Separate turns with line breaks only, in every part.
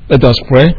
Let us pray.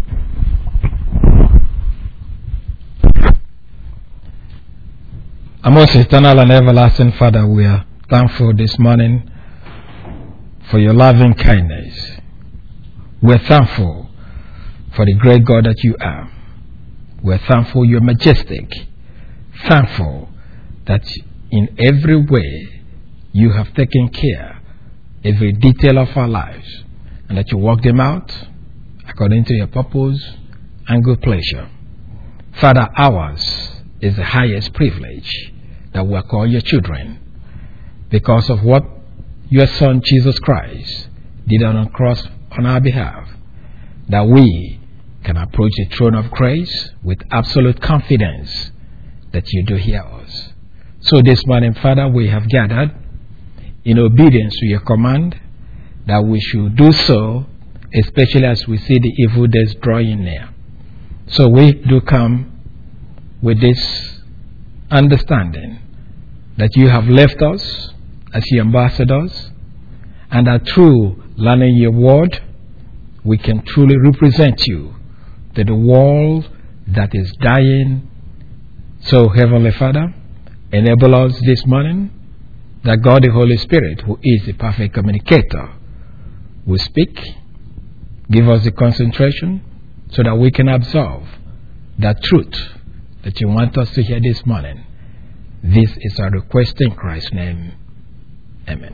Our most eternal and everlasting Father, we are thankful this morning for your loving kindness. We're thankful for the great God that you are. We're thankful you're majestic. Thankful that in every way you have taken care, every detail of our lives, and that you work them out according to your purpose and good pleasure. Father, ours is the highest privilege that we are called your children because of what your Son Jesus Christ did on the cross on our behalf, that we can approach the throne of grace with absolute confidence that you do hear us. So this morning, Father, we have gathered in obedience to your command that we should do so, especially as we see the evil days drawing near. So we do come with this understanding that you have left us as your ambassadors, and that through learning your word, we can truly represent you to the world that is dying. So, Heavenly Father, enable us this morning that God the Holy Spirit, who is the perfect communicator, will speak, give us the concentration so that we can absorb that truth that you want us to hear this morning. This is our request in Christ's name. Amen.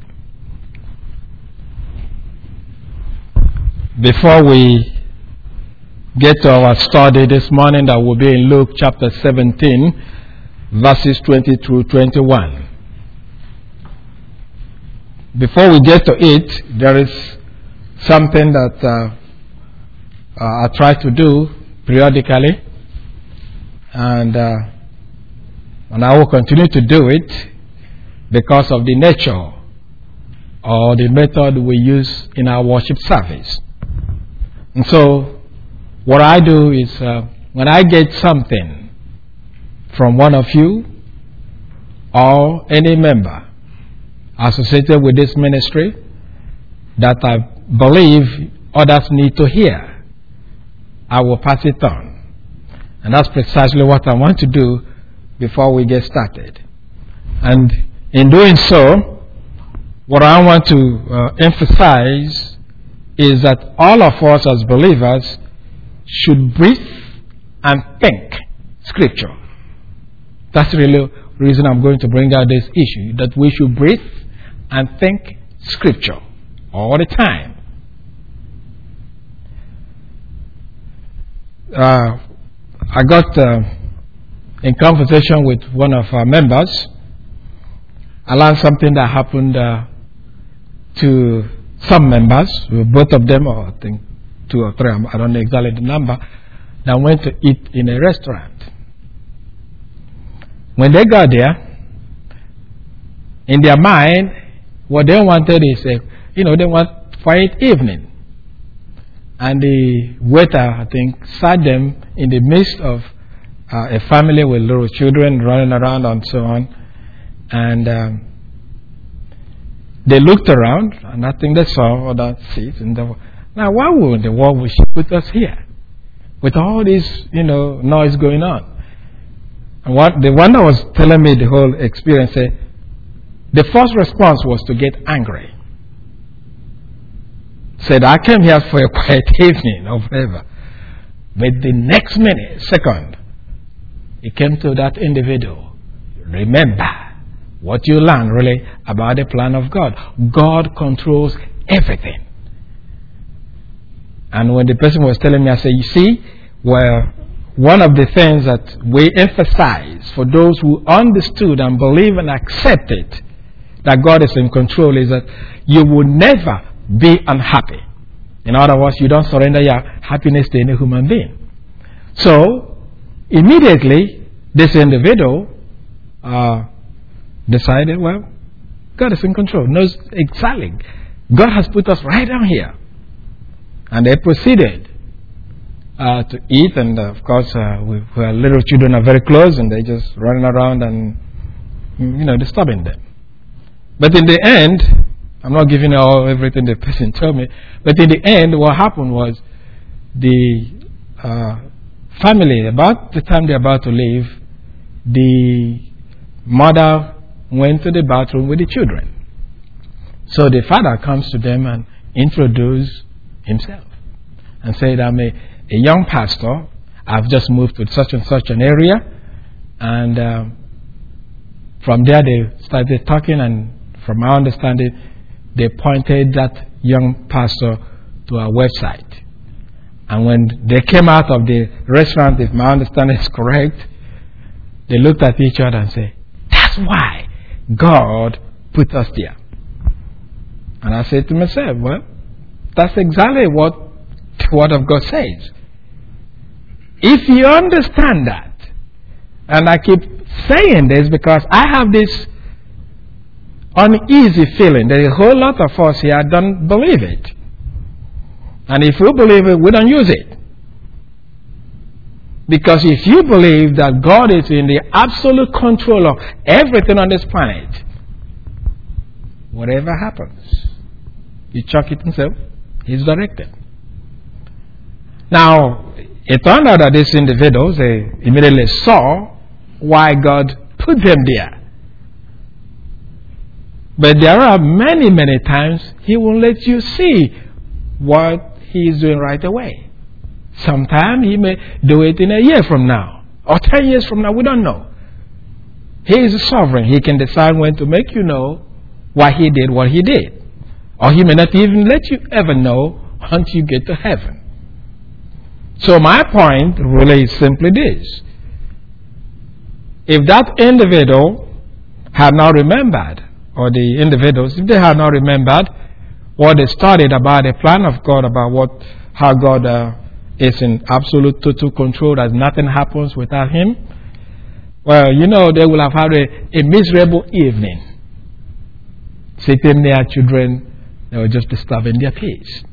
Before we get to our study this morning, that will be in Luke chapter 17, verses 20 through 21. Before we get to it, there is something that I try to do periodically, and I will continue to do it because of the nature or the method we use in our worship service. And so, what I do is when I get something from one of you or any member associated with this ministry that I believe others need to hear, I will pass it on. And that's precisely what I want to do before we get started. And in doing so, what I want to emphasize is that all of us as believers should breathe and think Scripture. That's really the reason I'm going to bring out this issue, that we should breathe and think Scripture all the time. I got in conversation with one of our members. I learned something that happened to some members, both of them, or I think 2 or 3, I don't know exactly the number, that went to eat in a restaurant. When they got there, in their mind, what they wanted is they want quiet evening. And the waiter, I think, sat them in the midst of a family with little children running around and so on. And they looked around, and I think they saw other seats. And they were, now, why would the world would she put us here with all this, noise going on? And the one that was telling me the whole experience said, the first response was to get angry. Said, I came here for a quiet evening or whatever. But the next second, it came to that individual. Remember what you learn really about the plan of God. God controls everything. And when the person was telling me, I said, you see, one of the things that we emphasize for those who understood and believe and accepted that God is in control is that you will never be unhappy. In other words, you don't surrender your happiness to any human being. So, immediately, this individual decided, well, God is in control. Knows exactly. God has put us right down here. And they proceeded to eat, and of course, our little children are very close, and they just running around and, disturbing them. But in the end, I'm not giving everything the person told me, but in the end, what happened was the family, about the time they're about to leave, the mother went to the bathroom with the children. So the father comes to them and introduces himself and said, I'm a young pastor. I've just moved to such and such an area. And from there they started talking, and from my understanding, they pointed that young pastor to a website. And when they came out of the restaurant, if my understanding is correct, they looked at each other and said, that's why God put us there. And I said to myself, well, that's exactly what the Word of God says. If you understand that, and I keep saying this because I have this uneasy feeling that a whole lot of us here don't believe it. And if we believe it, we don't use it. Because if you believe that God is in the absolute control of everything on this planet, whatever happens, you chuck it and say, He's directed. Now, it turned out that these individuals, they immediately saw why God put them there. But there are many, many times He won't let you see what He is doing right away. Sometimes He may do it in a year from now, or 10 years from now, we don't know. He is sovereign. He can decide when to make you know why He did what He did. Or He may not even let you ever know until you get to heaven. So my point really is simply this. If that individual had not remembered, or the individuals, if they had not remembered what they studied about the plan of God, about how God is in absolute total control, that nothing happens without Him, well, they will have had a miserable evening. Sitting near children, they were just disturbing their peace.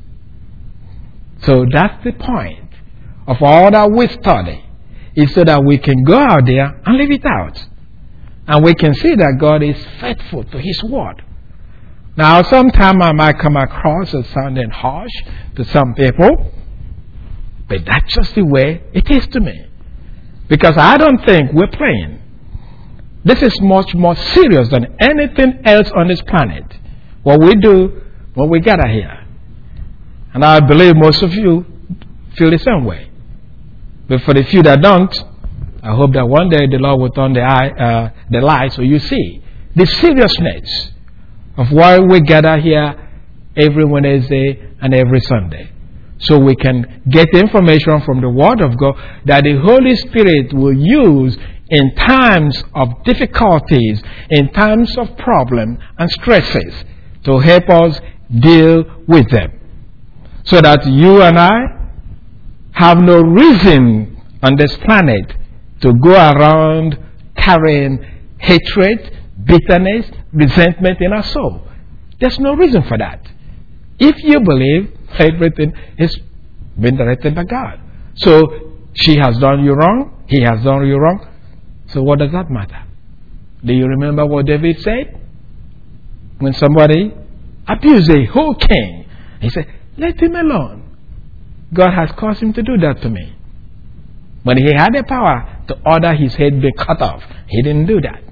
So that's the point of all that we study, is so that we can go out there and live it out. And we can see that God is faithful to His word. Now, sometimes I might come across as sounding harsh to some people, but that's just the way it is to me. Because I don't think we're playing. This is much more serious than anything else on this planet, what we do when we gather here. And I believe most of you feel the same way. But for the few that don't, I hope that one day the Lord will turn the light so you see the seriousness of why we gather here every Wednesday and every Sunday. So we can get information from the Word of God that the Holy Spirit will use in times of difficulties, in times of problem and stresses, to help us deal with them. So that you and I have no reason on this planet to go around carrying hatred, bitterness, resentment in our soul. There's no reason for that. If you believe everything is being directed by God. So she has done you wrong, he has done you wrong. So what does that matter? Do you remember what David said? When somebody abused a whole king, he said, let him alone. God has caused him to do that to me. When he had the power to order his head be cut off, he didn't do that.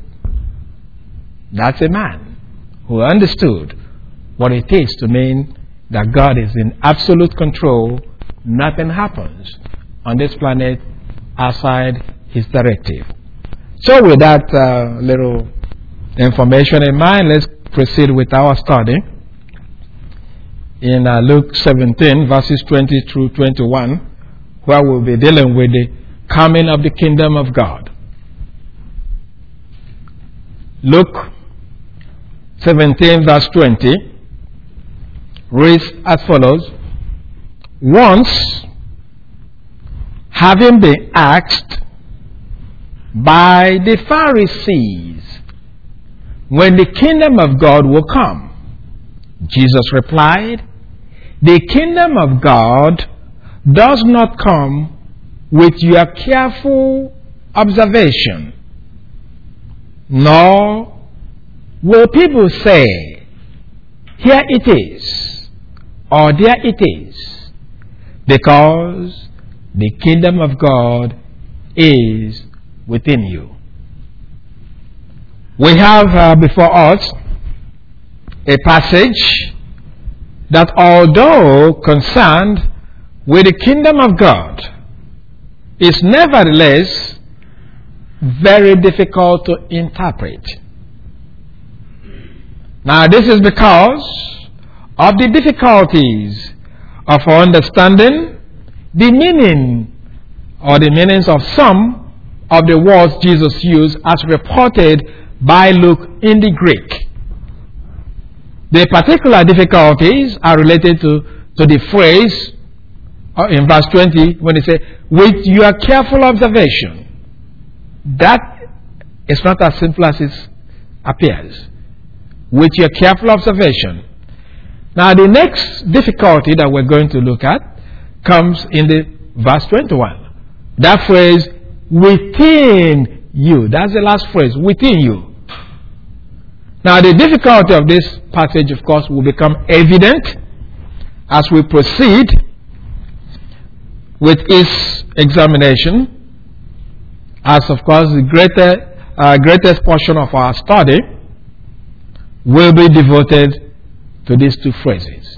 That's a man who understood what it is to mean that God is in absolute control. Nothing happens on this planet outside His directive. So with that little information in mind, let's proceed with our study. In Luke 17, verses 20 through 21, where we'll be dealing with the coming of the kingdom of God. Luke 17, verse 20, reads as follows. Once, having been asked by the Pharisees when the kingdom of God will come, Jesus replied, the kingdom of God does not come with your careful observation, nor will people say, here it is, or there it is. Because the kingdom of God is within you. We have before us a passage that, although concerned with the kingdom of God, is nevertheless very difficult to interpret. Now, this is because of the difficulties of understanding the meaning or the meanings of some of the words Jesus used as reported by Luke in the Greek. The particular difficulties are related to the phrase in verse 20 when he says, with your careful observation. That is not as simple as it appears. With your careful observation. Now the next difficulty that we're going to look at comes in the verse 21. That phrase, within you. That's the last phrase, within you. Now the difficulty of this passage, of course, will become evident as we proceed with its examination, as of course the greatest portion of our study will be devoted to these two phrases.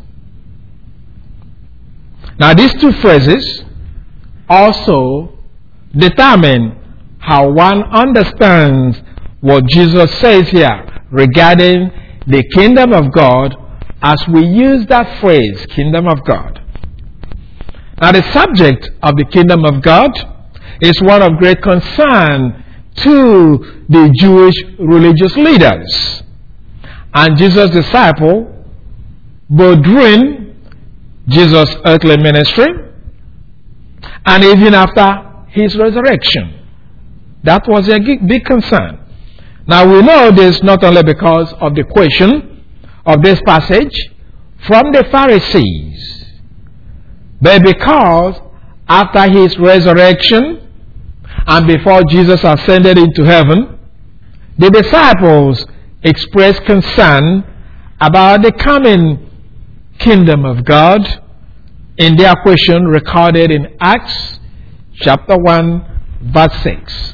Now these two phrases also determine how one understands what Jesus says here regarding the kingdom of God as we use that phrase, kingdom of God. Now the subject of the kingdom of God is one of great concern to the Jewish religious leaders and Jesus' disciple, both during Jesus' earthly ministry and even after his resurrection. That was a big concern. Now we know this not only because of the question of this passage from the Pharisees, but because after his resurrection and before Jesus ascended into heaven, the disciples expressed concern about the coming kingdom of God in their question recorded in Acts chapter 1 verse 6.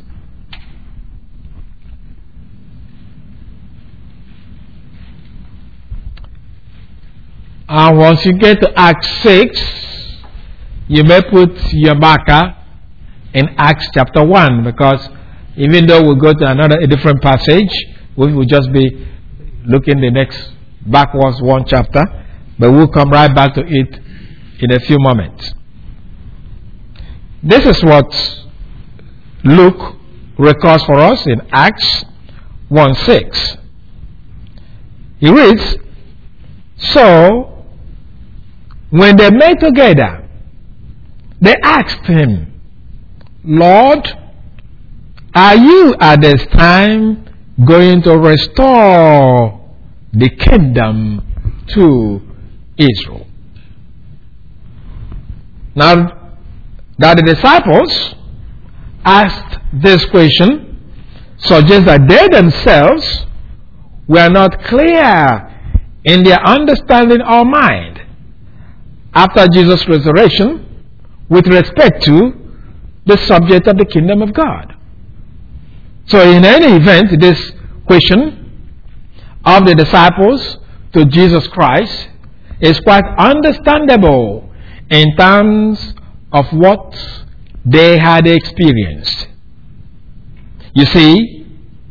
And once you get to Acts 6, you may put your marker in Acts chapter 1, because even though we'll go to a different passage, we will just be looking the next backwards one chapter, but we'll come right back to it in a few moments. This is what Luke records for us in Acts 1:6. He reads, so when they met together, they asked him, Lord, are you at this time going to restore the kingdom to Israel? Now that the disciples asked this question suggests that they themselves were not clear in their understanding or mind after Jesus' resurrection with respect to the subject of the kingdom of God. So in any event, this question of the disciples to Jesus Christ is quite understandable in terms of what they had experienced. You see,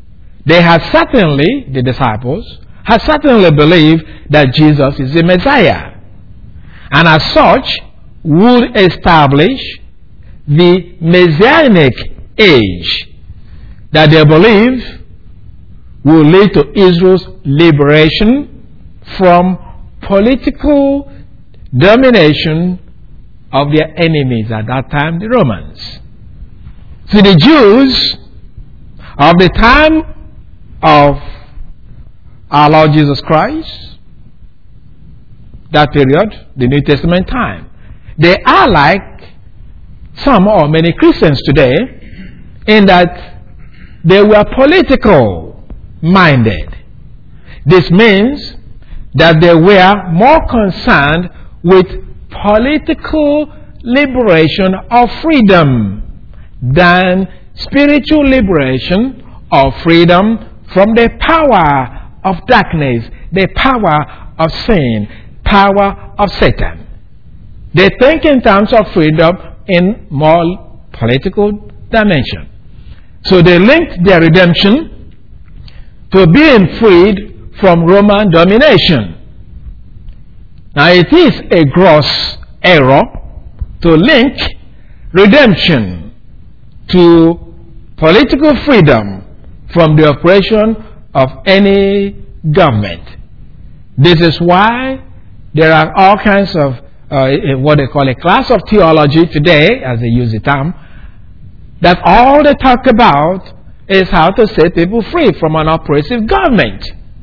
the disciples had certainly believed that Jesus is the Messiah, and as such would establish the Messianic age that they believe will lead to Israel's liberation from political domination of their enemies at that time, the Romans. So the Jews of the time of our Lord Jesus Christ, that period, the New Testament time, they are like some or many Christians today in that they were political minded. This means that they were more concerned with political liberation or freedom than spiritual liberation or freedom from the power of darkness, the power of sin, power of Satan. They think in terms of freedom in more political dimension. So they linked their redemption to being freed from Roman domination. Now it is a gross error to link redemption to political freedom from the oppression of any government. This is why there are all kinds of what they call a class of theology today, as they use the term, that all they talk about is how to set people free from an oppressive government.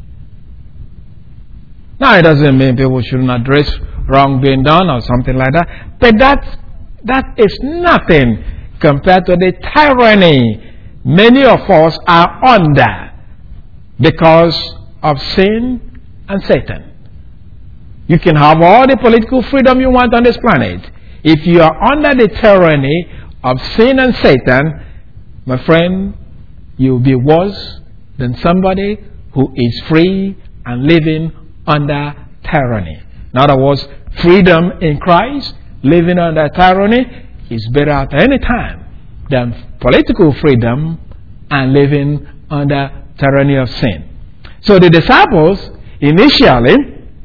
Now, it doesn't mean people shouldn't address wrong being done or something like that, but that is nothing compared to the tyranny many of us are under because of sin and Satan. You can have all the political freedom you want on this planet. If you are under the tyranny of sin and Satan, my friend, you will be worse than somebody who is free and living under tyranny. In other words, freedom in Christ, living under tyranny, is better at any time than political freedom and living under tyranny of sin. So the disciples initially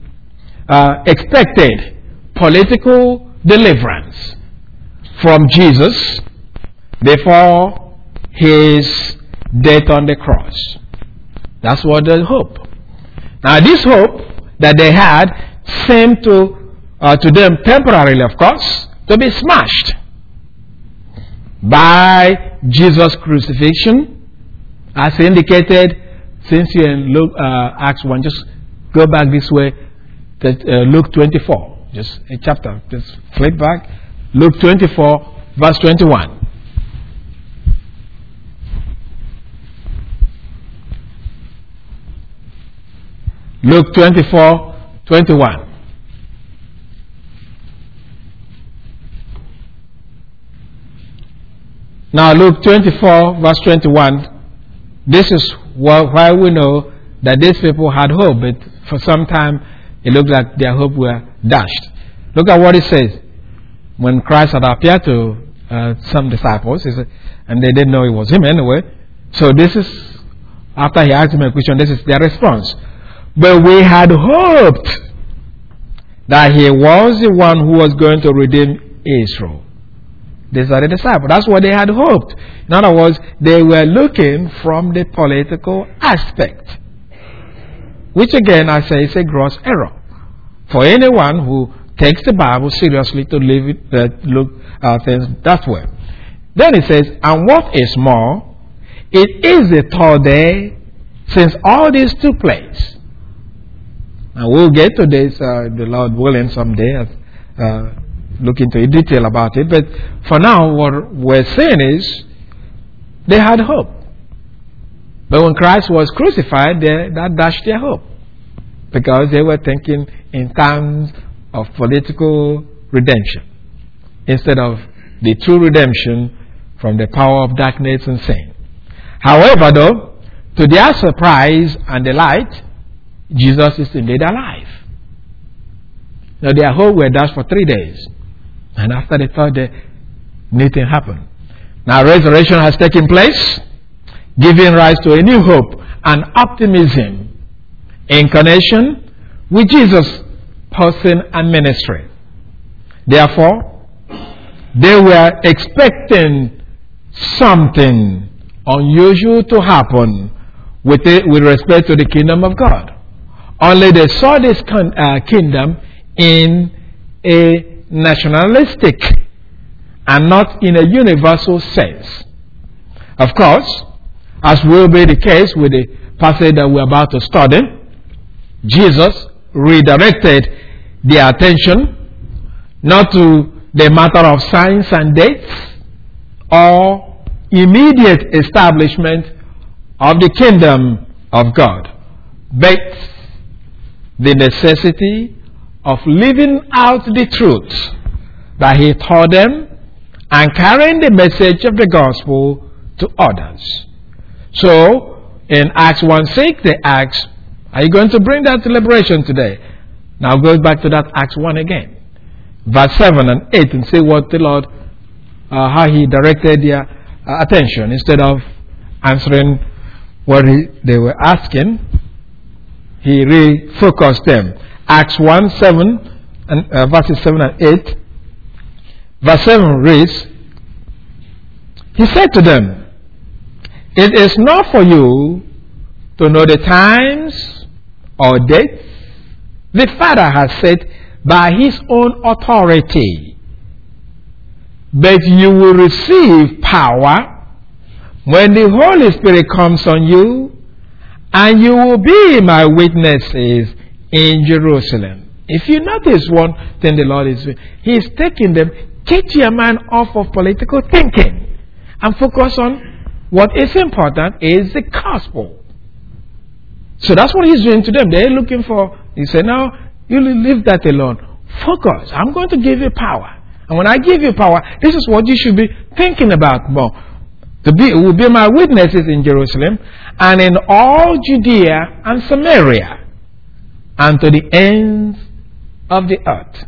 expected political deliverance from Jesus before his death on the cross. That's what they hope. Now this hope that they had seemed to them temporarily, of course, to be smashed by Jesus' crucifixion, as indicated since you in Luke, Acts 1. Just go back this way to Luke 24. Just a chapter. Just flip back. Luke 24, verse 21. Luke 24, 21. Now Luke 24, verse 21. This is why we know that these people had hope, but for some time it looked like their hope were dashed. Look at what it says. When Christ had appeared to some disciples, he said, and they didn't know it was him anyway. So this is, after he asked them a question, this is their response. But we had hoped that he was the one who was going to redeem Israel. These are the disciples. That's what they had hoped. In other words, they were looking from the political aspect, which again, I say, is a gross error for anyone who takes the Bible seriously to look at things that way. Then it says, and what is more, it is the third day since all this took place. And we'll get to this, the Lord willing, someday, look into detail about it. But for now, what we're saying is, they had hope. But when Christ was crucified, that dashed their hope. Because they were thinking in terms of political redemption, instead of the true redemption from the power of darkness and sin. However, though, to their surprise and delight, Jesus is indeed alive. Now their hope were dashed for 3 days. And after the third day, nothing happened. Now resurrection has taken place, giving rise to a new hope and optimism in connection with Jesus' person and ministry. Therefore, they were expecting something unusual to happen with respect to the kingdom of God. Only they saw this kingdom in a nationalistic and not in a universal sense. Of course, as will be the case with the passage that we're about to study, Jesus redirected their attention not to the matter of signs and dates or immediate establishment of the kingdom of God, but the necessity of living out the truth but he taught them and carrying the message of the gospel to others. So, in Acts 1:6, they asked, are you going to bring that to liberation today? Now go back to that Acts 1 again. Verse 7 and 8 and see what the Lord, how he directed their attention. Instead of answering what they were asking, he refocused them. Acts 1, 7 and verses 7 and 8. Verse 7 reads, he said to them, it is not for you to know the times or dates the Father has set by his own authority, but you will receive power when the Holy Spirit comes on you, and you will be my witnesses in Jerusalem. If you notice one thing the Lord is doing, he is taking them, get your mind off of political thinking and focus on what is important is the gospel. So that's what he's doing to them. They're looking for, he said, now you leave that alone. Focus. I'm going to give you power. And when I give you power, this is what you should be thinking about more. You will be my witnesses in Jerusalem and in all Judea and Samaria and to the ends of the earth.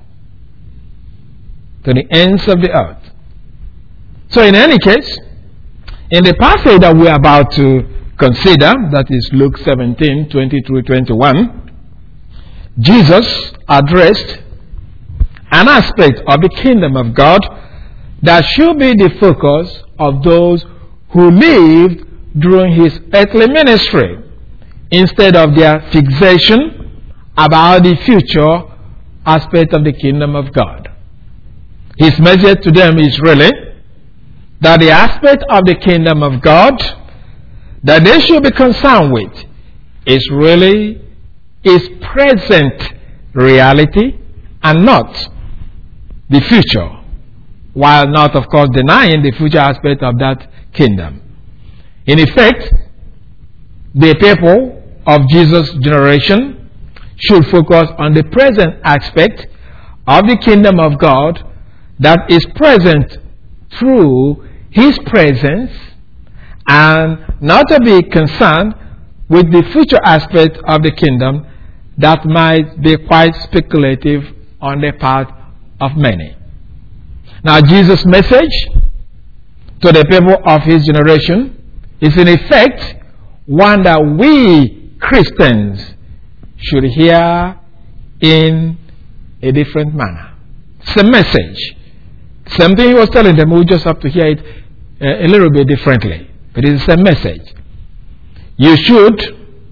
To the ends of the earth. So in any case, in the passage that we are about to consider, that is Luke 17, 20 through 21, Jesus addressed an aspect of the kingdom of God that should be the focus of those who lived during his earthly ministry, instead of their fixation about the future aspect of the kingdom of God. His message to them is really that the aspect of the kingdom of God that they should be concerned with is really its present reality and not the future, while not, of course, denying the future aspect of that kingdom. In effect, the people of Jesus' generation should focus on the present aspect of the kingdom of God that is present through his presence, and not to be concerned with the future aspect of the kingdom that might be quite speculative on the part of many. Now, Jesus' message to the people of his generation is in effect one that we Christians should hear in a different manner. It's a message. Same thing he was telling them, we just have to hear it a little bit differently. But it is a message. You should,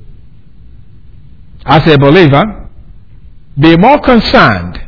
as a believer, be more concerned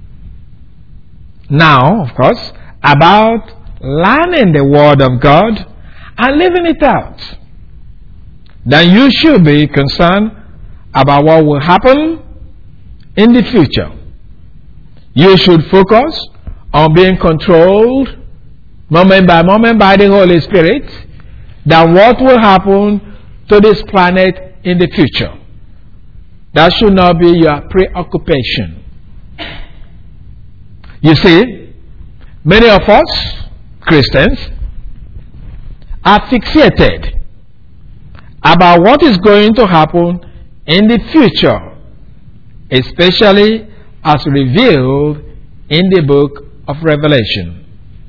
now, of course, about learning the Word of God and living it out than you should be concerned about what will happen in the future. You should focus on being controlled moment by moment by the Holy Spirit than what will happen to this planet in the future. That should not be your preoccupation. You see, many of us, Christians, are fixated about what is going to happen in the future, especially as revealed in the book of Revelation.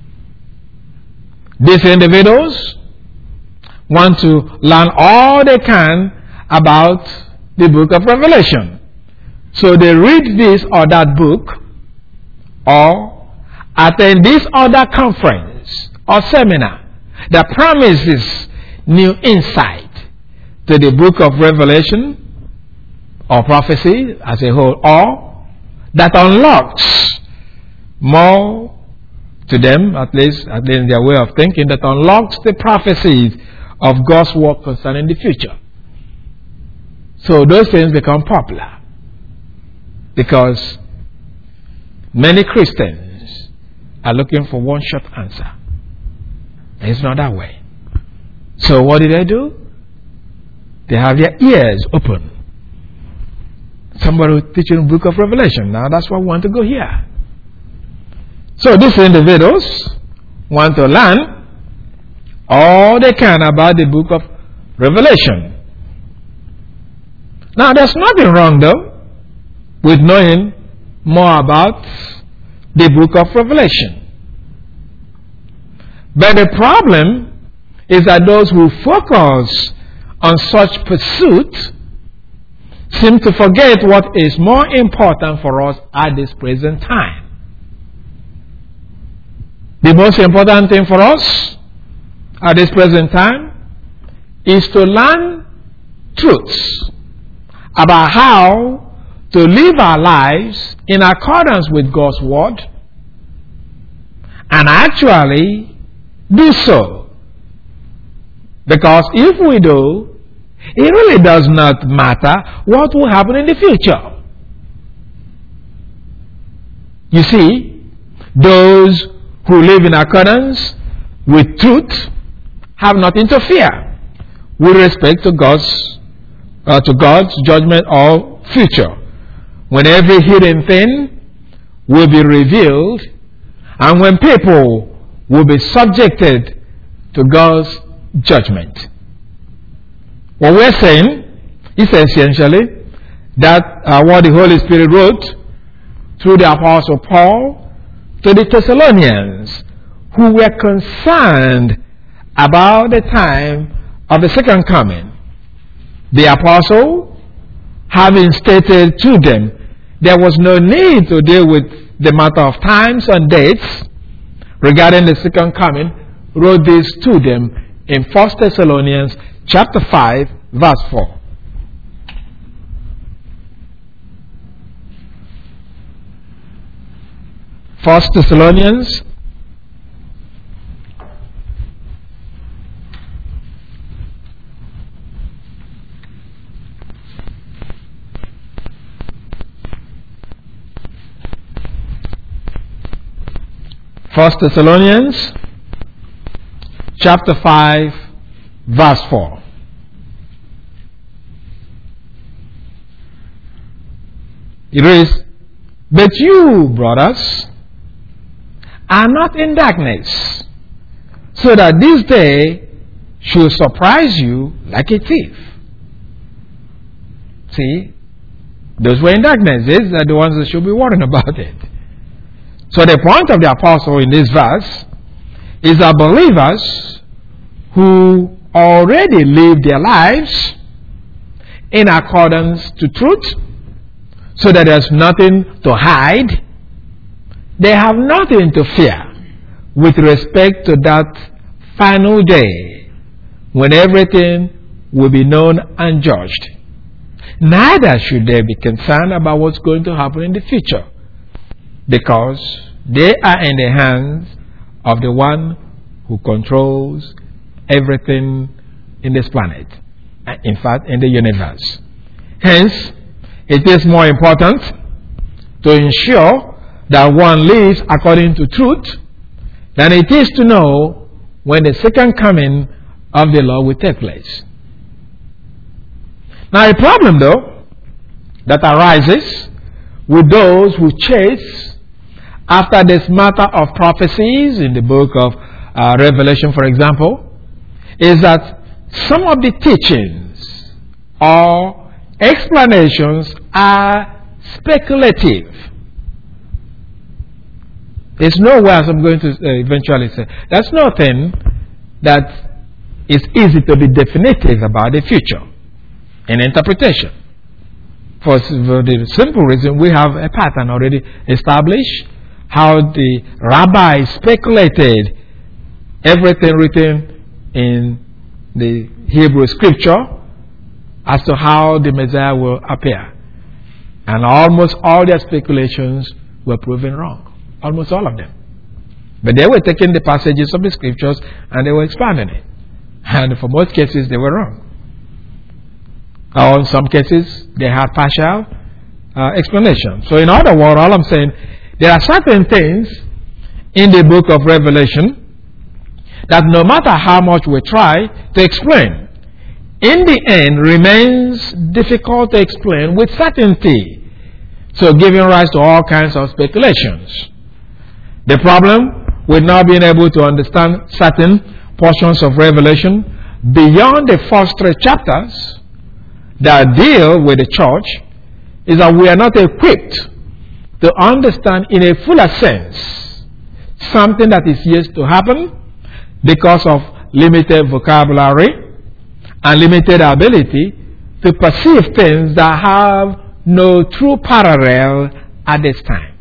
These individuals want to learn all they can about the book of Revelation. So they read this or that book, or attend this or that conference or seminar that promises new insight to the book of Revelation or prophecy as a whole, or that unlocks more to them, at least in their way of thinking, that unlocks the prophecies of God's work concerning the future. So those things become popular because many Christians are looking for one short answer. It's not that way. So what do? They have their ears open. Somebody teaching the book of Revelation. Now that's why we want to go here. So these individuals want to learn all they can about the book of Revelation. Now, there's nothing wrong, though, with knowing more about the book of Revelation. But the problem is that those who focus on such pursuit seem to forget what is more important for us at this present time. The most important thing for us at this present time is to learn truths about how to live our lives in accordance with God's word and actually do so. Because if we do, it really does not matter what will happen in the future. You see, those who live in accordance with truth have nothing to fear with respect to God's judgment or future, when every hidden thing will be revealed and when people will be subjected to God's judgment. What we're saying is essentially that what the Holy Spirit wrote through the Apostle Paul to the Thessalonians, who were concerned about the time of the second coming. The apostle, having stated to them there was no need to deal with the matter of times and dates regarding the second coming, wrote this to them in 1 Thessalonians chapter 5, verse 4. First Thessalonians chapter 5, verse 4. It reads, "But you, brothers, are not in darkness, so that this day should surprise you like a thief." See, those who are in darkness, these are the ones that should be worrying about it. So the point of the apostle in this verse is that believers who already live their lives in accordance to truth, so that there's nothing to hide, they have nothing to fear with respect to that final day when everything will be known and judged. Neither should they be concerned about what's going to happen in the future, because they are in the hands of the one who controls everything in this planet, in fact in the universe. Hence, it is more important to ensure that one lives according to truth than it is to know when the second coming of the Lord will take place. Now, a problem, though, that arises with those who chase after this matter of prophecies in the book of Revelation, for example, is that some of the teachings or explanations are speculative. There's nowhere, as I'm going to eventually say, there's nothing that is easy to be definitive about the future in interpretation. For the simple reason, we have a pattern already established, how the rabbis speculated everything written in the Hebrew scripture as to how the Messiah will appear. And almost all their speculations were proven wrong. Almost all of them. But they were taking the passages of the scriptures and they were expanding it. And for most cases, they were wrong. Or in some cases, they had partial explanation. So in other words, all I'm saying, there are certain things in the book of Revelation that no matter how much we try to explain, in the end remains difficult to explain with certainty. So giving rise to all kinds of speculations. The problem with not being able to understand certain portions of Revelation beyond the first 3 chapters that deal with the church is that we are not equipped to understand in a fuller sense something that is yet to happen because of limited vocabulary and limited ability to perceive things that have no true parallel at this time.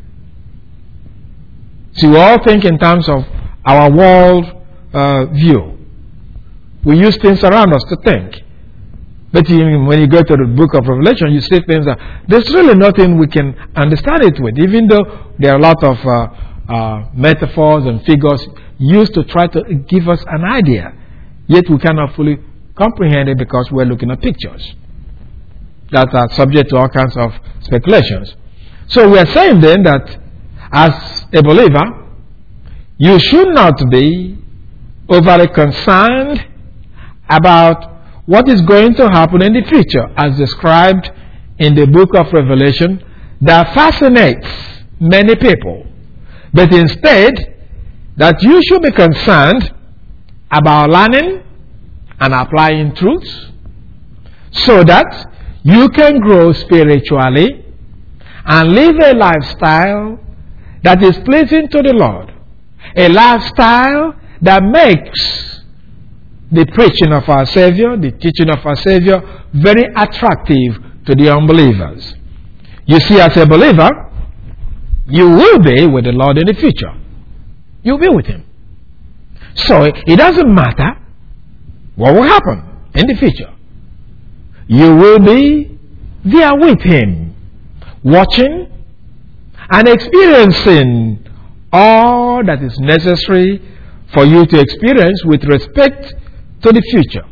So we all think in terms of our world view. We use things around us to think. But when you go to the book of Revelation, you see things that there's really nothing we can understand it with, even though there are a lot of metaphors and figures used to try to give us an idea. Yet we cannot fully comprehend it because we're looking at pictures that are subject to all kinds of speculations. So we are saying then that as a believer, you should not be overly concerned about what is going to happen in the future as described in the book of Revelation that fascinates many people. But instead, that you should be concerned about learning and applying truths so that you can grow spiritually and live a lifestyle that is pleasing to the Lord. A lifestyle that makes the preaching of our Savior, the teaching of our Savior, very attractive to the unbelievers. You see, as a believer, you will be with the Lord in the future. You'll be with Him. So it doesn't matter what will happen in the future. You will be there with Him, watching and experiencing all that is necessary for you to experience with respect to the future.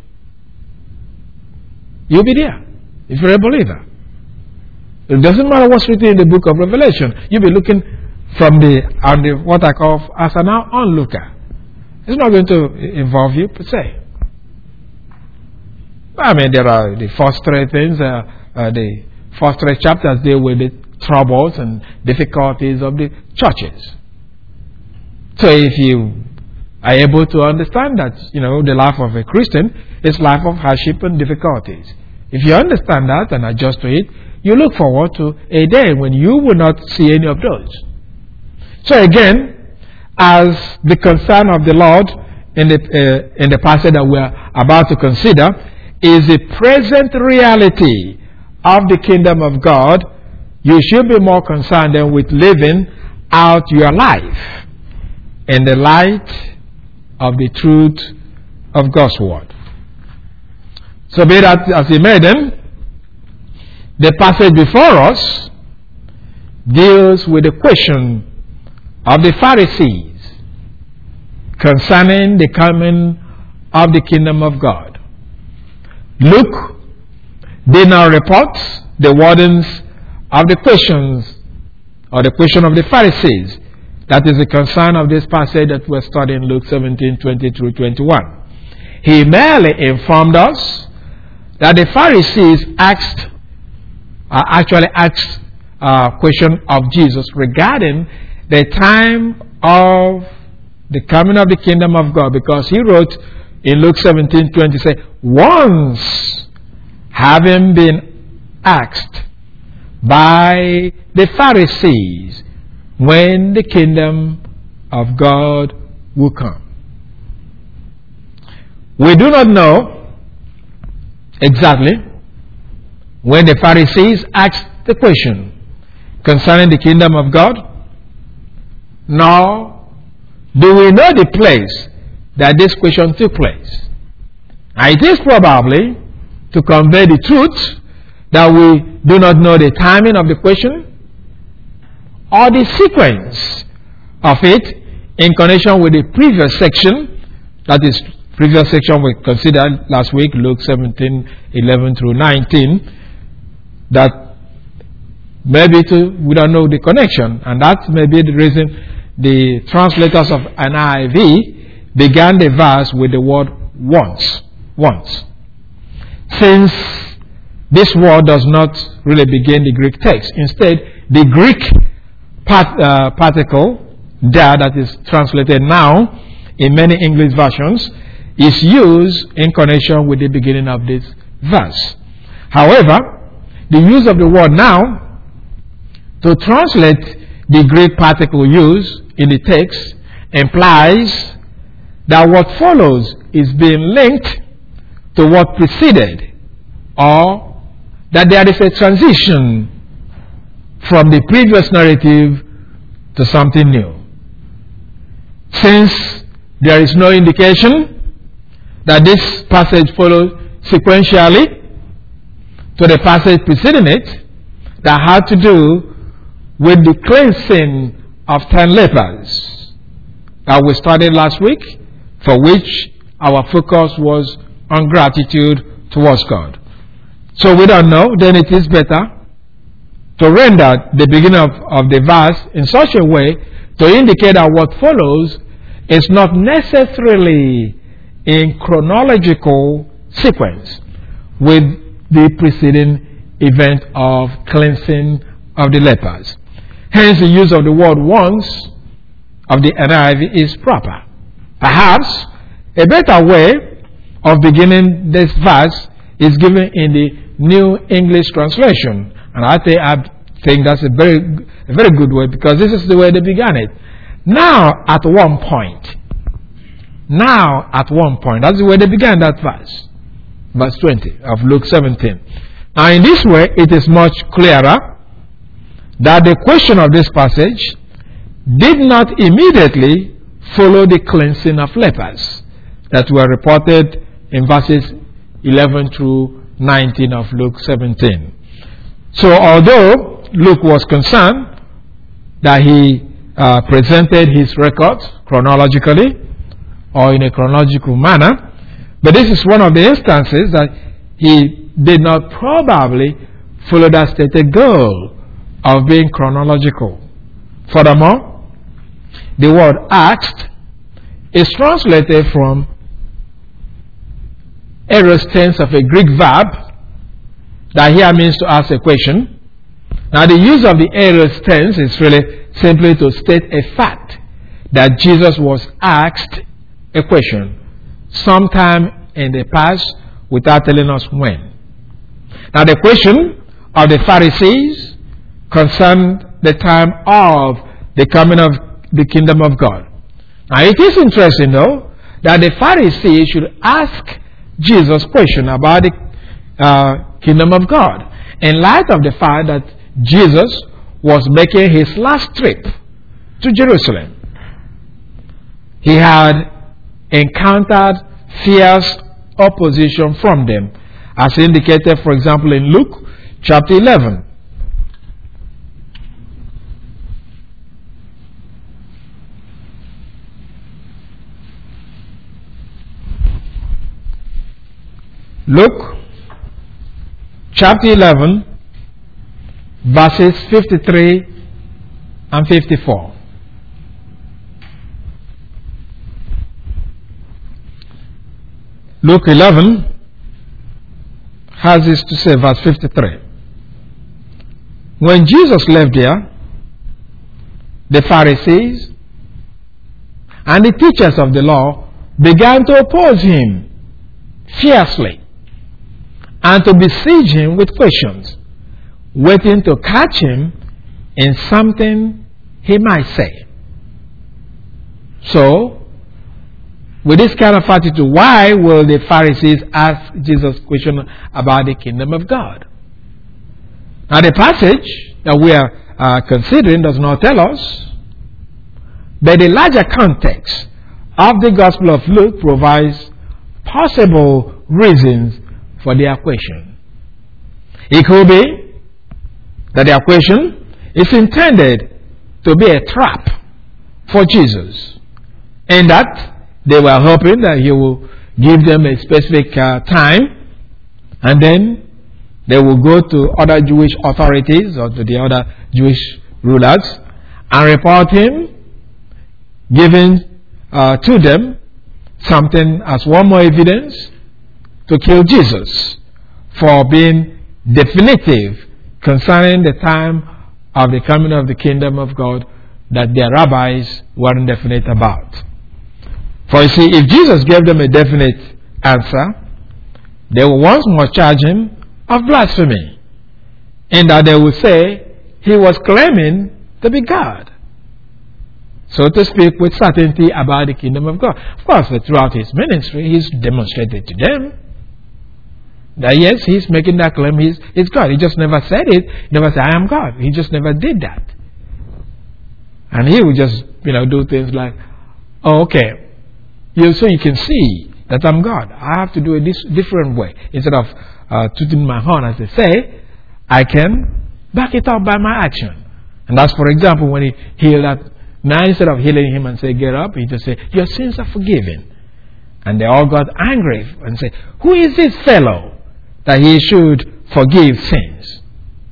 You'll be there if you're a believer. It doesn't matter what's written in the book of Revelation. You'll be looking from what I call as an onlooker. It's not going to involve you per se. I mean, there are the first 3 things. The first 3 chapters deal with the troubles and difficulties of the churches. So if you are able to understand that, the life of a Christian is life of hardship and difficulties. If you understand that and adjust to it, you look forward to a day when you will not see any of those. So again, as the concern of the Lord in the passage that we are about to consider is the present reality of the kingdom of God, you should be more concerned than with living out your life in the light of the truth of God's word. So be that as it may then, the passage before us deals with the question of the Pharisees concerning the coming of the kingdom of God. Luke did not report the wordings of the questions or the question of the Pharisees. That is the concern of this passage that we're studying, Luke 17:20 through 21. He merely informed us that the Pharisees actually asked a question of Jesus regarding the time of the coming of the kingdom of God, because he wrote in Luke 17:20, say, once having been asked by the Pharisees when the kingdom of God will come. We do not know exactly when the Pharisees asked the question concerning the kingdom of God, nor do we know the place that this question took place. It is probably to convey the truth that we do not know the timing of the question or the sequence of it in connection with the previous section, that is previous section we considered last week, Luke 17:11 through 19, that maybe we don't know the connection, and that may be the reason the translators of NIV began the verse with the word once. Since this word does not really begin the Greek text. Instead, the Greek particle there that is translated now in many English versions is used in connection with the beginning of this verse. However, the use of the word now to translate the Greek particle used in the text implies that what follows is being linked to what preceded, or that there is a transition from the previous narrative to something new. Since there is no indication that this passage follows sequentially to the passage preceding it that had to do with the cleansing of 10 lepers that we studied last week, for which our focus was on gratitude towards God. So we don't know, then it is better to render the beginning of the verse in such a way to indicate that what follows is not necessarily in chronological sequence with the preceding event of cleansing of the lepers. Hence the use of the word once of the NIV is proper. Perhaps a better way of beginning this verse is given in the New English Translation. And I think that's a very good way, because this is the way they began it. Now at one point. That's the way they began that verse. Verse 20 of Luke 17. Now in this way, it is much clearer that the question of this passage did not immediately follow the cleansing of lepers that were reported in verses 11 through 19 of Luke 17. So although Luke was concerned that he presented his records chronologically or in a chronological manner, but this is one of the instances that he did not probably follow that stated goal of being chronological. Furthermore, the word asked is translated from aorist tense of a Greek verb that here means to ask a question. Now the use of the aorist tense is really simply to state a fact that Jesus was asked a question sometime in the past without telling us when. Now the question of the Pharisees concerned the time of the coming of the kingdom of God. Now it is interesting though that the Pharisees should ask Jesus question about the kingdom of God in light of the fact that Jesus was making his last trip to Jerusalem. He had encountered fierce opposition from them, as indicated, for example, in Luke chapter 11. Luke chapter 11, verses 53 and 54. Luke 11 has this to say, verse 53. When Jesus left there, the Pharisees and the teachers of the law began to oppose him fiercely and to besiege him with questions, waiting to catch him in something he might say. So, with this kind of attitude, why will the Pharisees ask Jesus question about the kingdom of God? Now the passage that we are considering does not tell us, but the larger context of the Gospel of Luke provides possible reasons for their question. It could be that their question is intended to be a trap for Jesus, and that they were hoping that he will give them a specific time, and then they will go to other Jewish authorities or to the other Jewish rulers and report him, giving to them something as one more evidence to kill Jesus for being definitive concerning the time of the coming of the kingdom of God that their rabbis weren't definite about. For you see, if Jesus gave them a definite answer, they will once more charge him of blasphemy, in that they will say he was claiming to be God, so to speak, with certainty about the kingdom of God. Of course, throughout his ministry, he's demonstrated to them that yes, he's making that claim, he's God. He just never said it, never said, I am God. He just never did that. And he would just, do things like, oh, okay, so you can see that I'm God. I have to do it this different way. Instead of tooting my horn, as they say, I can back it up by my action. And that's, for example, when he healed that man, instead of healing him and say, get up, he just said, your sins are forgiven. And they all got angry and said, who is this fellow that he should forgive sins?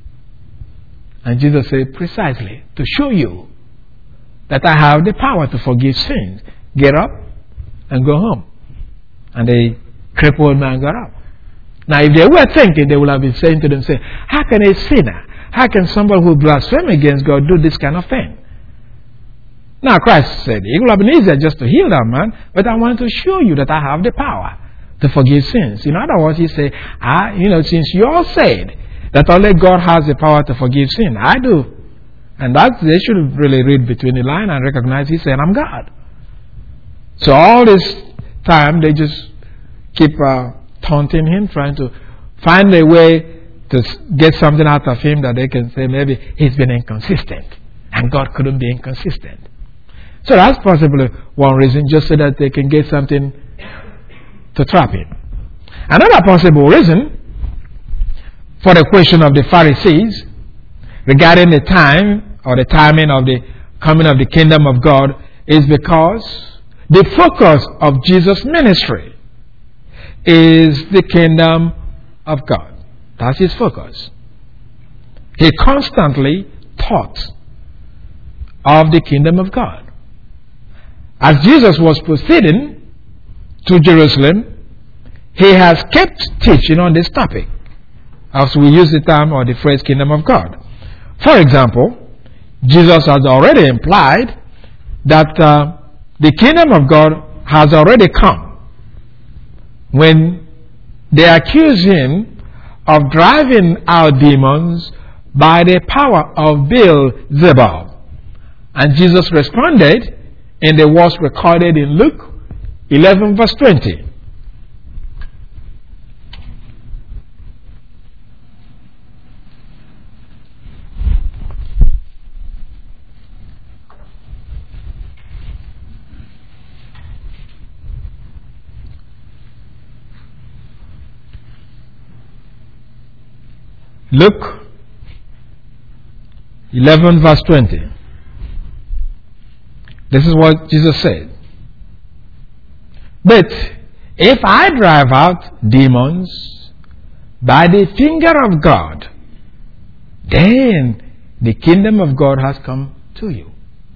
And Jesus said, precisely, to show you that I have the power to forgive sins. Get up and go home. And the crippled man got up. Now, if they were thinking, they would have been saying to themselves, how can a sinner, how can somebody who blasphemes against God do this kind of thing? Now, Christ said, it would have been easier just to heal that man, but I want to show you that I have the power to forgive sins. In other words, he said, since you all said that only God has the power to forgive sin, I do. And that they should really read between the lines and recognize he said, I'm God. So all this time, they just keep taunting him, trying to find a way to get something out of him that they can say maybe he's been inconsistent. And God couldn't be inconsistent. So that's possibly one reason, just so that they can get something to trap him. Another possible reason for the question of the Pharisees regarding the time or the timing of the coming of the kingdom of God is because the focus of Jesus' ministry is the kingdom of God. That's his focus. He constantly taught of the kingdom of God. As Jesus was proceeding to Jerusalem, he has kept teaching on this topic, as we use the term or the phrase kingdom of God. For example, Jesus has already implied that the kingdom of God has already come when they accuse him of driving out demons by the power of Beelzebub. And Jesus responded in the words recorded in Luke 11 verse 20. Luke 11 verse 20. This is what Jesus said. But if I drive out demons by the finger of God, then the kingdom of God has come to you.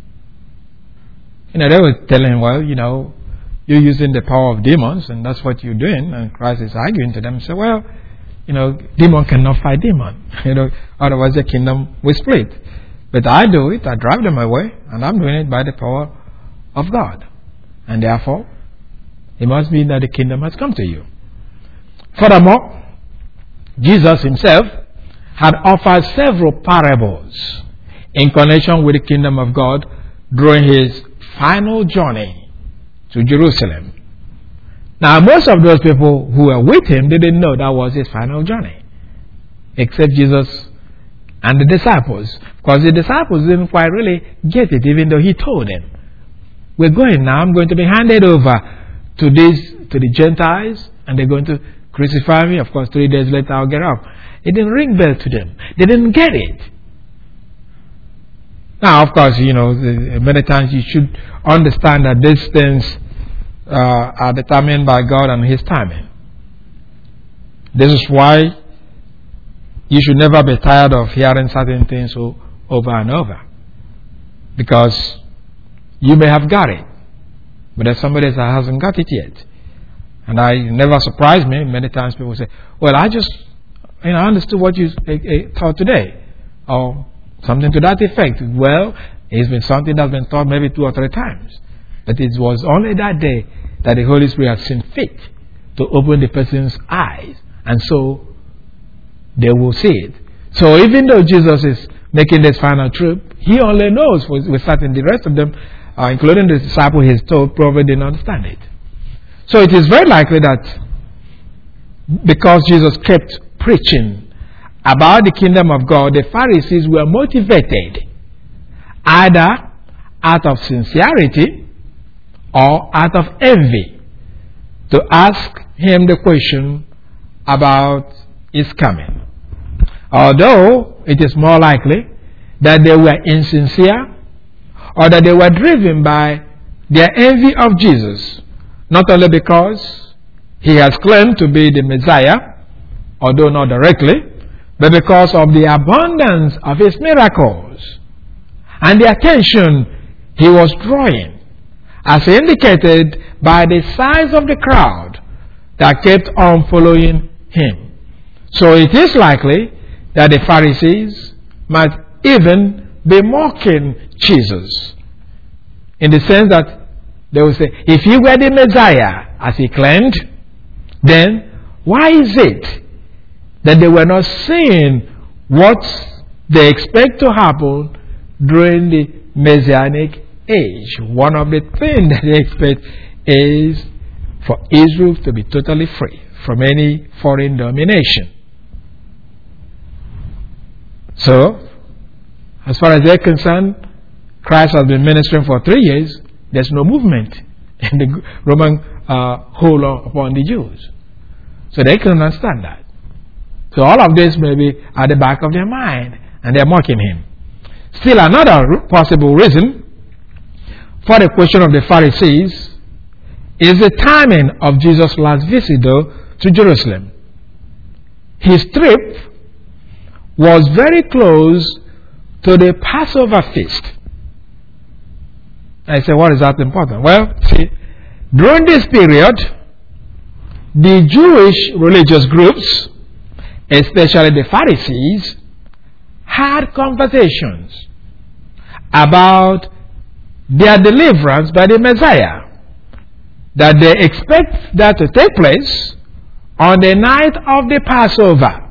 They were telling him, well, you're using the power of demons and that's what you're doing. And Christ is arguing to them. So, well, demon cannot fight demon. Otherwise the kingdom will split. But I do it, I drive them away, and I'm doing it by the power of God. And therefore, it must mean that the kingdom has come to you. Furthermore, Jesus himself had offered several parables in connection with the kingdom of God during his final journey to Jerusalem. Now, most of those people who were with him didn't know that was his final journey, except Jesus and the disciples, because the disciples didn't quite really get it, even though he told them, we're going now, I'm going to be handed over to the Gentiles, and they're going to crucify me. Of course, 3 days later I'll get up. It didn't ring bell to them. They didn't get it. Now, of course, many times you should understand that these things are determined by God and his timing. This is why you should never be tired of hearing certain things over and over. Because you may have got it, but there's somebody that hasn't got it yet. And it never surprised me. Many times people say, well, I just, I understood what you taught today. Or Something to that effect. Well, it's been something that's been taught maybe 2 or 3 times. But it was only that day that the Holy Spirit had seen fit to open the person's eyes. And so they will see it. So even though Jesus is making this final trip, he only knows with certain the rest of them, including the disciple he's told, probably didn't understand it. So it is very likely that because Jesus kept preaching about the kingdom of God, the Pharisees were motivated either out of sincerity or out of envy to ask him the question about his coming. Although it is more likely that they were insincere or that they were driven by their envy of Jesus, not only because he has claimed to be the Messiah, although not directly, but because of the abundance of his miracles and the attention he was drawing, as indicated by the size of the crowd that kept on following him. So it is likely that the Pharisees might even be mocking Jesus, in the sense that they will say, if he were the Messiah, as he claimed, then why is it that they were not seeing what they expect to happen during the Messianic age? One of the things that they expect is for Israel to be totally free from any foreign domination. So, as far as they're concerned, Christ has been ministering for 3 years. There's no movement in the Roman hold upon the Jews. So they can understand that. So all of this may be at the back of their mind, and they're mocking him. Still another possible reason for the question of the Pharisees is the timing of Jesus' last visit to Jerusalem. His trip was very close to the Passover feast. I say, what is that important? Well, see, during this period, the Jewish religious groups, especially the Pharisees, had conversations about their deliverance by the Messiah, that they expect that to take place on the night of the Passover.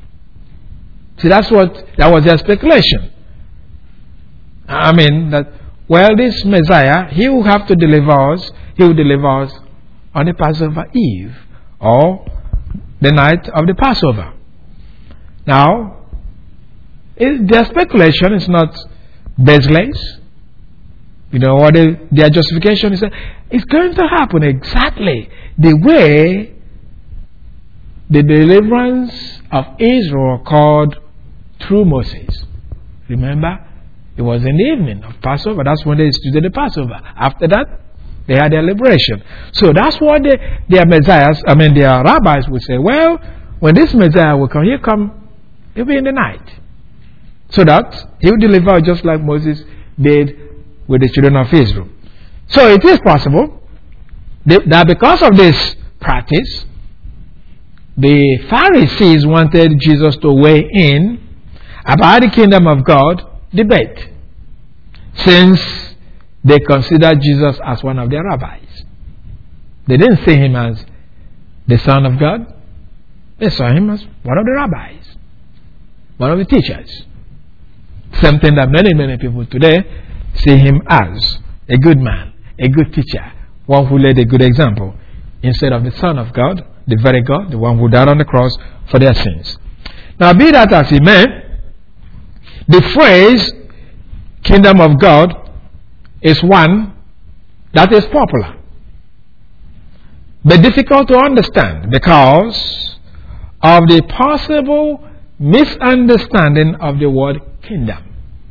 See, that was their speculation. I mean, that, well, this Messiah, he will have to deliver us, he will deliver us on the Passover Eve, or the night of the Passover. Now, their speculation is not baseless. You know what their justification is? It's going to happen exactly the way the deliverance of Israel occurred through Moses. Remember, it was in the evening of Passover. That's when they instituted the Passover. After that, they had their liberation. So that's what their rabbis would say. Well, when this Messiah will come, he'll be in the night, so that he will deliver just like Moses did with the children of Israel. So it is possible that because of this practice, the Pharisees wanted Jesus to weigh in about the kingdom of God debate, since they considered Jesus as one of their rabbis. They didn't see him as the Son of God. They saw him as one of the rabbis, one of the teachers. Something that many people today see him as a good man, a good teacher, one who led a good example, instead of the Son of God, the very God, the one who died on the cross for their sins. Now, be that as it may, the phrase kingdom of God is one that is popular, but difficult to understand because of the possible misunderstanding of the word kingdom.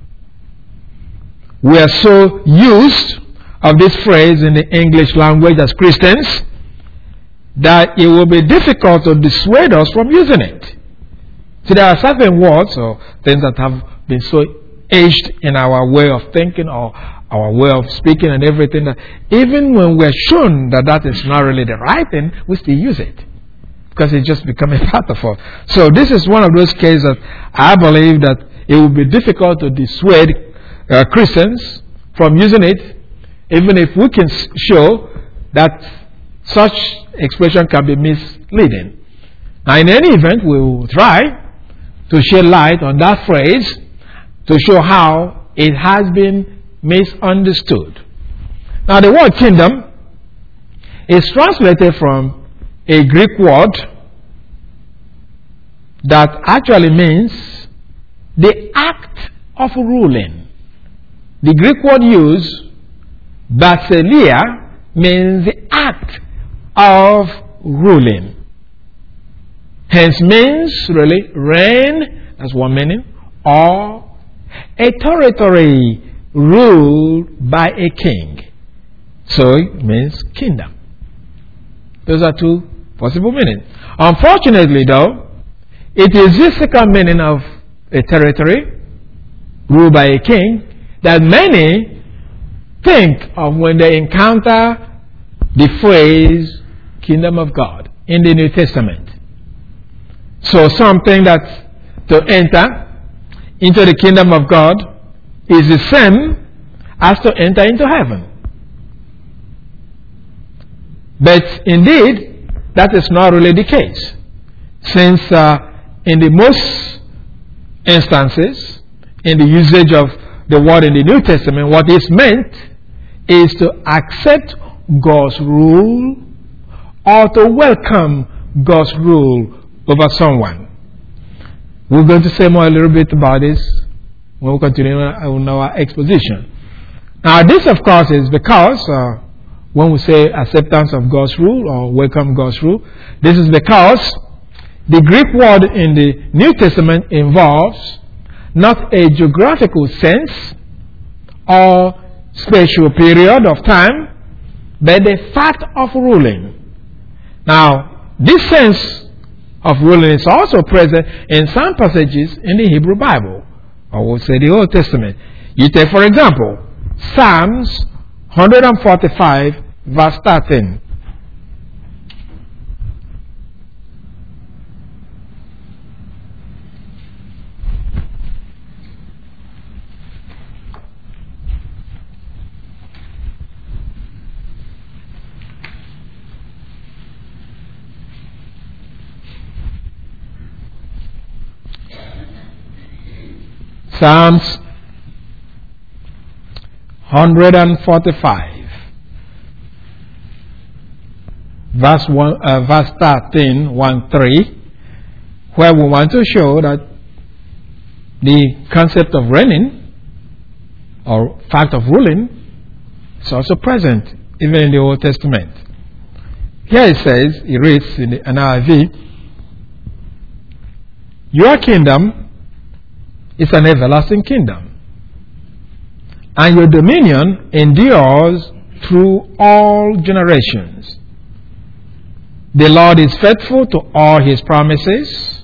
We are so used of this phrase in the English language as Christians that it will be difficult to dissuade us from using it. So there are certain words or things that have been so aged in our way of thinking or our way of speaking and everything, that even when we're shown that is not really the right thing, we still use it because it's just become a part of us. So this is one of those cases that I believe that it will be difficult to dissuade Christians from using it, even if we can show that such expression can be misleading. Now, in any event, we will try to shed light on that phrase to show how it has been misunderstood. Now, the word kingdom is translated from a Greek word that actually means the act of ruling. The Greek word used, basileia, means the act of ruling. Hence means really reign, that's one meaning, or a territory ruled by a king. So it means kingdom. Those are two possible meanings. Unfortunately, though, it is this second meaning of a territory ruled by a king that many think of when they encounter the phrase kingdom of God in the New Testament. So some think that to enter into the kingdom of God is the same as to enter into heaven. But indeed, that is not really the case, since in the most instances, in the usage of the word in the New Testament, what is meant is to accept God's rule or to welcome God's rule over someone. We're going to say more a little bit about this when we continue on our exposition. Now, this, of course, is because when we say acceptance of God's rule or welcome God's rule, this is because the Greek word in the New Testament involves not a geographical sense or spatial period of time, but the fact of ruling. Now, this sense of ruling is also present in some passages in the Hebrew Bible, or we'll say the Old Testament. You take, for example, Psalms 145, verse 13. Psalms 145, verse 13, 1-3, where we want to show that the concept of reigning or fact of ruling is also present even in the Old Testament. Here it says, it reads in the NIV, "Your kingdom is an everlasting kingdom, and your dominion endures through all generations. The Lord is faithful to all his promises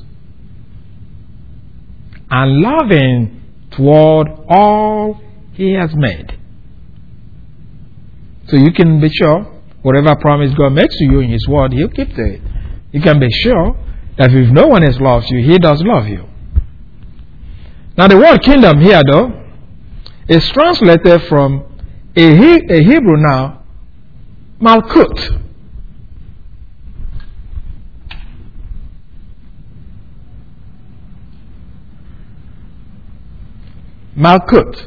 and loving toward all he has made." So you can be sure whatever promise God makes to you in his word, he'll keep to it. You can be sure that if no one else loves you, he does love you. Now, the word kingdom here, though, is translated from a Hebrew now, Malkut. Malkut.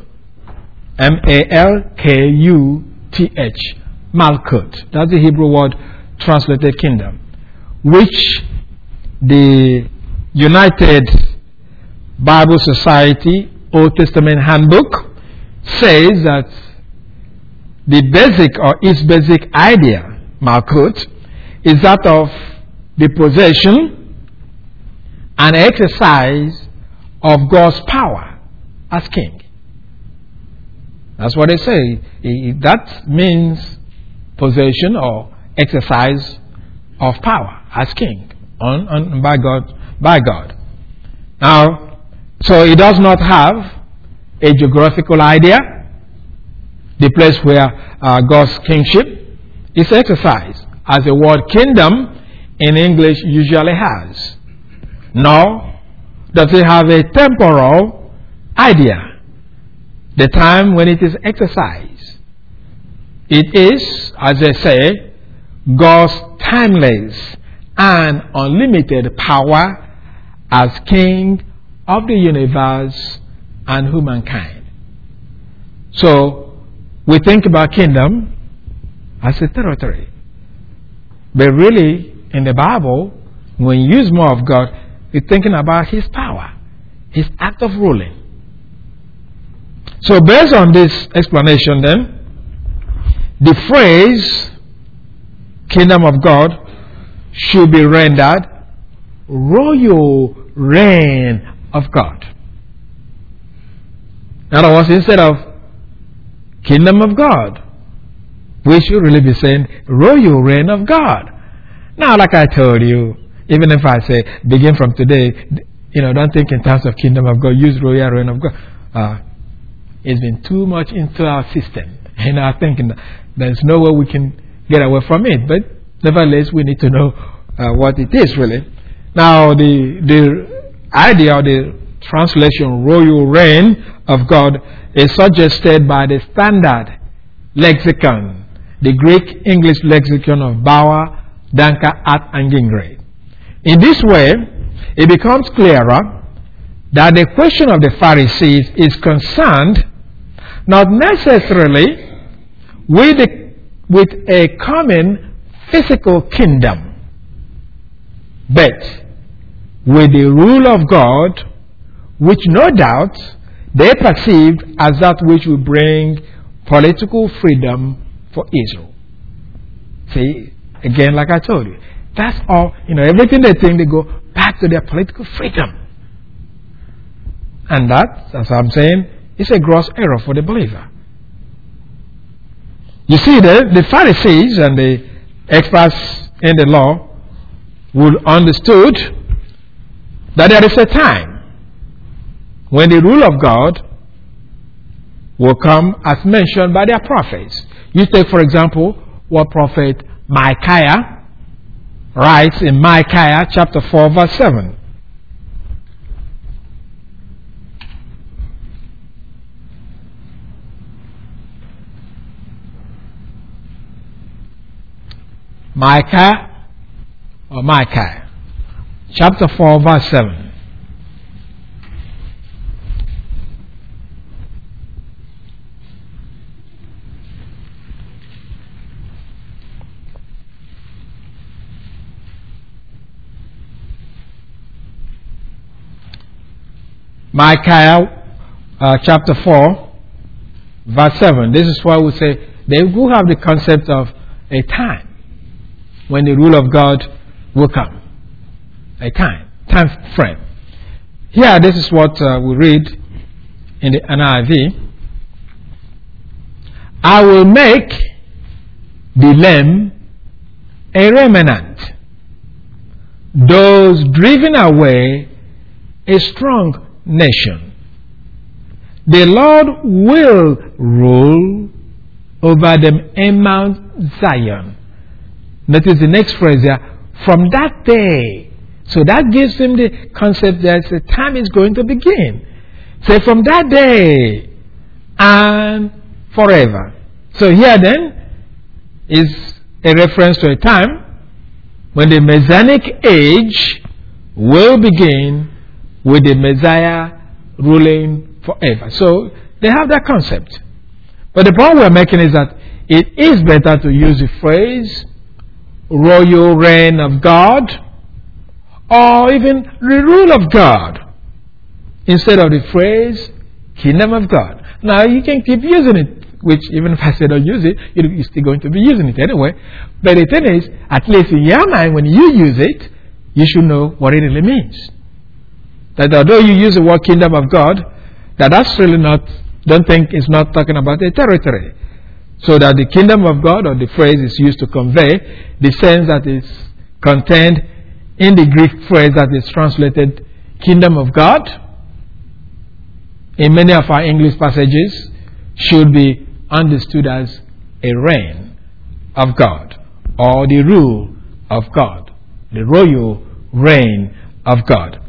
M-A-L-K-U-T-H. Malkut. That's the Hebrew word translated kingdom, which the United Bible Society Old Testament Handbook says that the basic or its basic idea, Malkut, is that of the possession and exercise of God's power as king. That's what they say. That means possession or exercise of power as king by God. Now, so it does not have a geographical idea, the place where God's kingship is exercised, as the word kingdom in English usually has. Nor does it have a temporal idea, the time when it is exercised. It is, as they say, God's timeless and unlimited power as King of the universe and humankind. So, we think about kingdom as a territory. But really, in the Bible, when you use more of God, you're thinking about His power, His act of ruling. So based on this explanation then, the phrase kingdom of God should be rendered royal reign of God. In other words, instead of kingdom of God, we should really be saying royal reign of God. Now, like I told you, even if I say begin from today, don't think in terms of kingdom of God, use royal reign of God. It's been too much into our system, in our thinking. There's no way we can get away from it. But nevertheless, we need to know what it is really. Now, the idea or the translation royal reign of God is suggested by the standard lexicon, the Greek English lexicon of Bauer, Danker, Hart, and Gingrey. In this way, it becomes clearer that the question of the Pharisees is concerned not necessarily with a common physical kingdom, but with the rule of God, which no doubt they perceived as that which will bring political freedom for Israel. See, again, like I told you, that's all, everything they think, they go back to their political freedom. And that, as I'm saying, is a gross error for the believer. You see, the Pharisees and the experts in the law would understood that there is a time when the rule of God will come as mentioned by their prophets. You take, for example, what prophet Micaiah writes in Micaiah chapter 4 verse 7. Micah chapter 4 verse 7. Micah chapter 4 verse 7. This is why we say they will have the concept of a time when the rule of God will come. A time frame. Here, this is what we read in the NIV. I will make the lame a remnant, those driven away a strong nation. The Lord will rule over them in Mount Zion. Notice the next phrase there, from that day. So that gives him the concept that the time is going to begin. Say from that day and forever. So here then is a reference to a time when the Messianic age will begin with the Messiah ruling forever. So they have that concept. But the point we're making is that it is better to use the phrase royal reign of God or even the rule of God instead of the phrase kingdom of God. Now you can keep using it, which even if I say don't use it, you're still going to be using it anyway. But the thing is, at least in your mind, when you use it, you should know what it really means. That although you use the word kingdom of God, that's really not, don't think it's not talking about a territory. So that the kingdom of God, or the phrase is used to convey the sense that is contained in the Greek phrase that is translated kingdom of God in many of our English passages should be understood as a reign of God or the rule of God, the royal reign of God.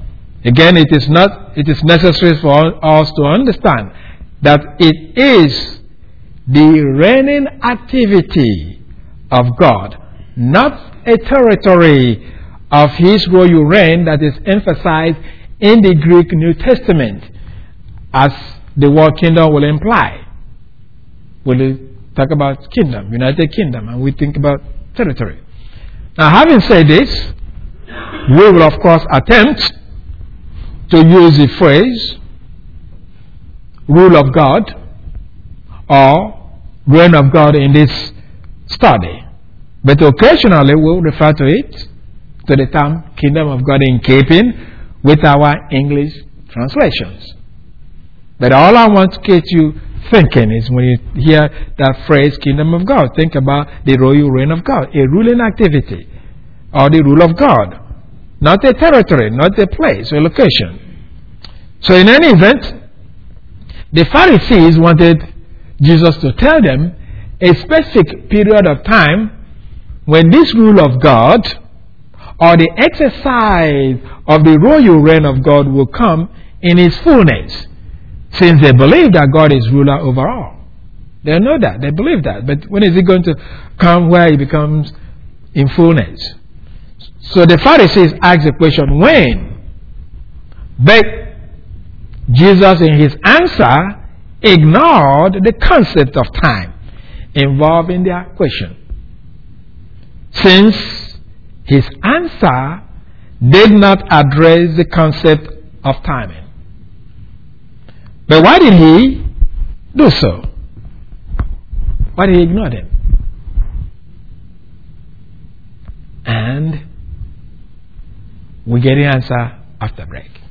Again, it is necessary for us to understand that it is the reigning activity of God, not a territory of His royal reign, that is emphasized in the Greek New Testament, as the word kingdom will imply. We'll talk about kingdom, United Kingdom, and we think about territory. Now, having said this, we will of course attempt to use the phrase rule of God or reign of God in this study. But occasionally we'll refer to it, to the term kingdom of God, in keeping with our English translations. But all I want to get you thinking is, when you hear that phrase kingdom of God, think about the royal reign of God, a ruling activity, or the rule of God. Not a territory, not a place or location. So in any event, the Pharisees wanted Jesus to tell them a specific period of time when this rule of God, or the exercise of the royal reign of God, will come in its fullness, since they believe that God is ruler over all. They know that, they believe that. But when is it going to come where it becomes in fullness? So the Pharisees asked the question, when? But Jesus, in his answer, ignored the concept of time involved in their question, since his answer did not address the concept of timing. But why did he do so? Why did he ignore them? And we get the answer after break.